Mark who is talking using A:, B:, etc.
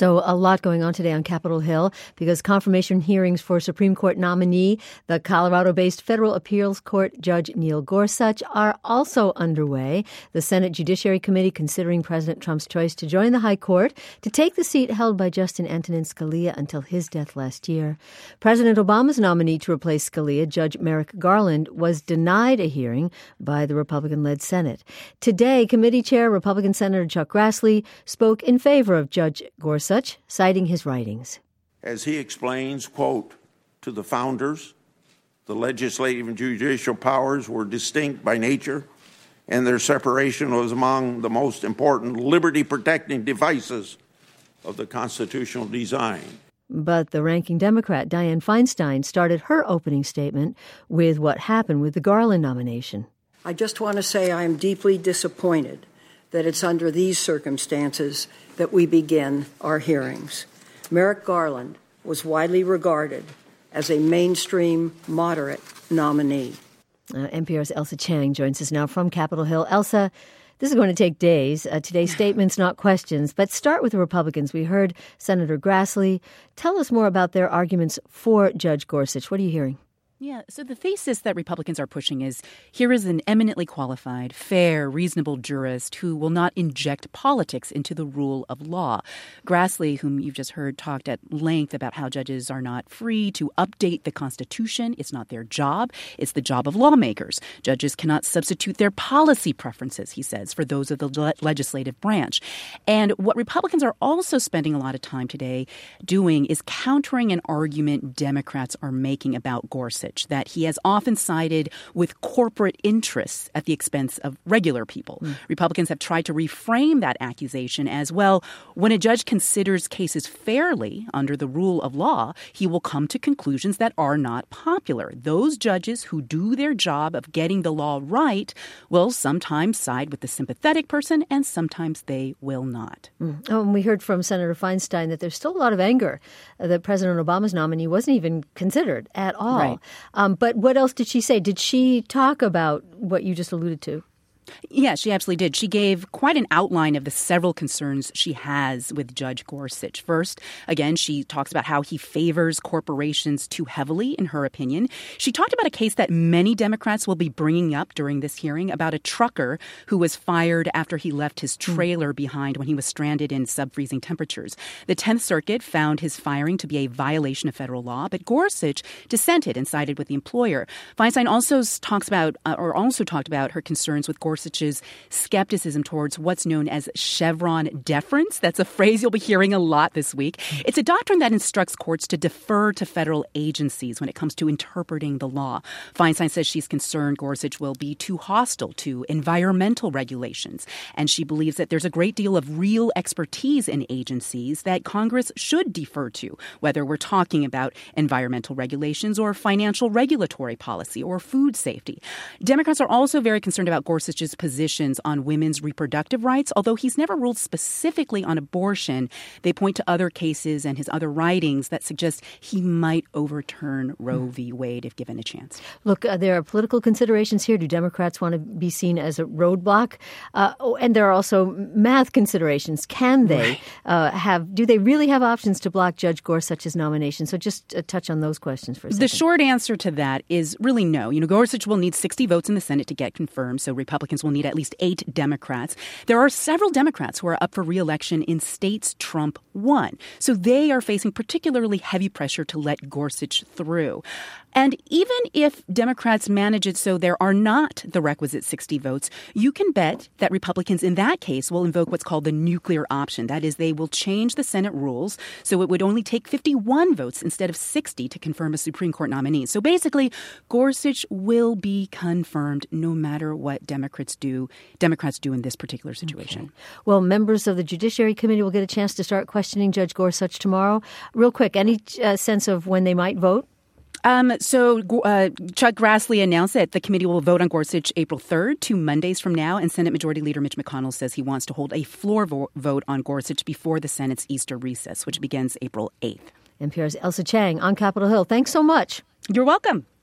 A: So a lot going on today on Capitol Hill because confirmation hearings for Supreme Court nominee, the Colorado-based Federal Appeals Court Judge Neil Gorsuch, are also underway. The Senate Judiciary Committee considering President Trump's choice to join the High Court to take the seat held by Justice Antonin Scalia until his death last year. President Obama's nominee to replace Scalia, Judge Merrick Garland, was denied a hearing by the Republican-led Senate. Today, committee chair Republican Senator Chuck Grassley spoke in favor of Judge Gorsuch, citing his writings.
B: As he explains, quote, to the founders, the legislative and judicial powers were distinct by nature, and their separation was among the most important liberty-protecting devices of the constitutional design.
A: But the ranking Democrat, Dianne Feinstein, started her opening statement with what happened with the Garland nomination.
C: I just want to say I am deeply disappointed that it's under these circumstances that we begin our hearings. Merrick Garland was widely regarded as a mainstream, moderate nominee.
A: NPR's Ailsa Chang joins us now from Capitol Hill. Ailsa, this is going to take days. Today's statements, not questions. But start with the Republicans. We heard Senator Grassley. Tell us more about their arguments for Judge Gorsuch. What are you hearing?
D: Yeah, so the thesis that Republicans are pushing is here is an eminently qualified, fair, reasonable jurist who will not inject politics into the rule of law. Grassley, whom you've just heard, talked at length about how judges are not free to update the Constitution. It's not their job. It's the job of lawmakers. Judges cannot substitute their policy preferences, he says, for those of the legislative branch. And what Republicans are also spending a lot of time today doing is countering an argument Democrats are making about Gorsuch, that he has often sided with corporate interests at the expense of regular people. Republicans have tried to reframe that accusation as, well, when a judge considers cases fairly under the rule of law, he will come to conclusions that are not popular. Those judges who do their job of getting the law right will sometimes side with the sympathetic person, and sometimes they will not.
A: Oh, and we heard from Senator Feinstein that there's still a lot of anger that President Obama's nominee wasn't even considered at all.
D: Right.
A: But what else did she say? Did she talk about what you just alluded to?
D: Yeah, she absolutely did. She gave quite an outline of the several concerns she has with Judge Gorsuch. First, again, she talks about how he favors corporations too heavily, in her opinion. She talked about a case that many Democrats will be bringing up during this hearing about a trucker who was fired after he left his trailer behind when he was stranded in sub-freezing temperatures. The 10th Circuit found his firing to be a violation of federal law, but Gorsuch dissented and sided with the employer. Feinstein also talked about her concerns with Gorsuch's skepticism towards what's known as Chevron deference. That's a phrase you'll be hearing a lot this week. It's a doctrine that instructs courts to defer to federal agencies when it comes to interpreting the law. Feinstein says she's concerned Gorsuch will be too hostile to environmental regulations, and she believes that there's a great deal of real expertise in agencies that Congress should defer to, whether we're talking about environmental regulations or financial regulatory policy or food safety. Democrats are also very concerned about Gorsuch's positions on women's reproductive rights. Although he's never ruled specifically on abortion, they point to other cases and his other writings that suggest he might overturn Roe v. Wade if given a chance.
A: Look, there are political considerations here. Do Democrats want to be seen as a roadblock? And there are also math considerations. Can they do they really have options to block Judge Gorsuch's nomination? So just touch on those questions for a second.
D: The short answer to that is really no. Gorsuch will need 60 votes in the Senate to get confirmed, so Republicans will need at least 8 Democrats. There are several Democrats who are up for re-election in states Trump won. So they are facing particularly heavy pressure to let Gorsuch through. And even if Democrats manage it so there are not the requisite 60 votes, you can bet that Republicans in that case will invoke what's called the nuclear option. That is, they will change the Senate rules so it would only take 51 votes instead of 60 to confirm a Supreme Court nominee. So basically, Gorsuch will be confirmed no matter what Democrats do in this particular situation.
A: Okay. Well, members of the Judiciary Committee will get a chance to start questioning Judge Gorsuch tomorrow. Real quick, any sense of when they might vote?
D: Chuck Grassley announced that the committee will vote on Gorsuch April 3rd, 2 Mondays from now, and Senate Majority Leader Mitch McConnell says he wants to hold a floor vote on Gorsuch before the Senate's Easter recess, which begins April 8th.
A: NPR's Ailsa Chang on Capitol Hill. Thanks so much.
D: You're welcome.